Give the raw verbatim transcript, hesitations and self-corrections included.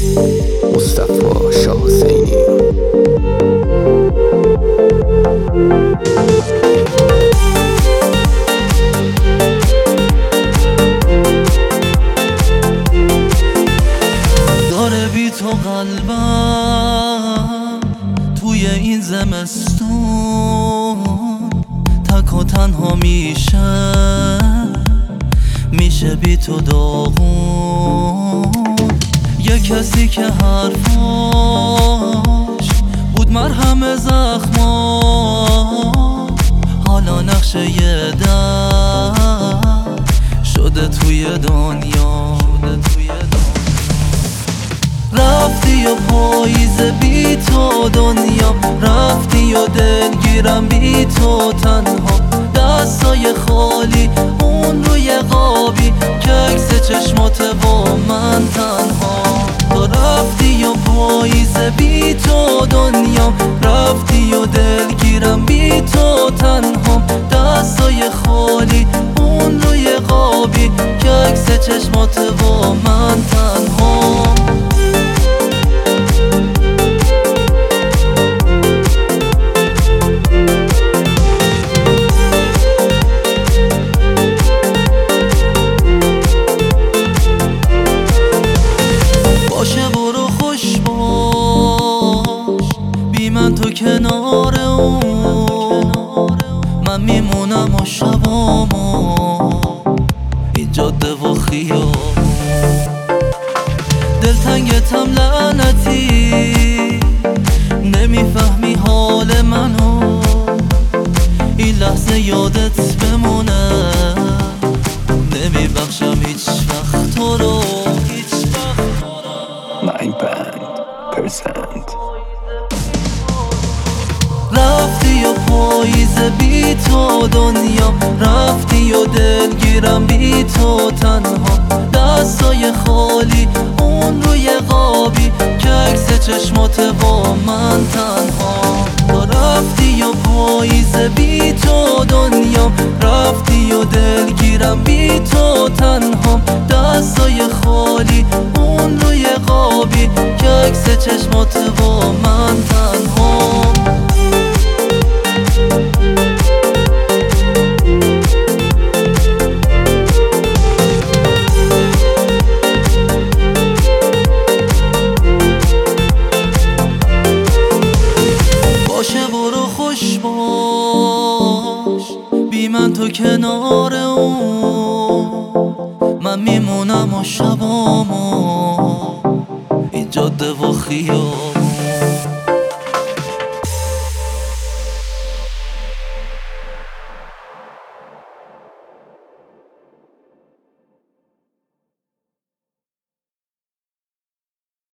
مصطفی شاه حسینی. داره بی تو قلبم توی این زمستون تک و تنها میشه، میشه بی تو داغون. یه کسی که حرفاش بود مرهم زخما، حالا نقشه یه در شده توی دنیا. رفتی و پاییز بی تو دنیا، رفتی و دلگیرم بی تو تنها. دستای خالی اون روی قابی که عکس چشمات با من تنها. تو رفتی و پاییز بی تو دنیا، رفتی و دلگیرم بی تو تنها. دستای خالی اون روی قابی که عکس چشمات با من تنها. باشه برو خوش باش بی من تو کنار اون، من میمونم و شبامو این جاده و خیابون. دلتنگتم لعنتی، نمیفهمی حال منو، این لحظه یادت بمونه. نمیبخشم هیچ وقت تو رو. nine band percent. رفتی و پاییز بی تو دنیا، رفتی و دلگیرم بی تو تنها. دستای خالی اون روی قابی که عکس چشمات با من تنها. تو رفتی و پاییز بی تو دنیا، رفتی و دلگیرم بی تو تنها. دستای خالی اون روی قابی که عکس چشمات با من تنها. باشه برو خوش باش بی من تو کنار اون، من میمونم و شبامو این جاده و خیابون.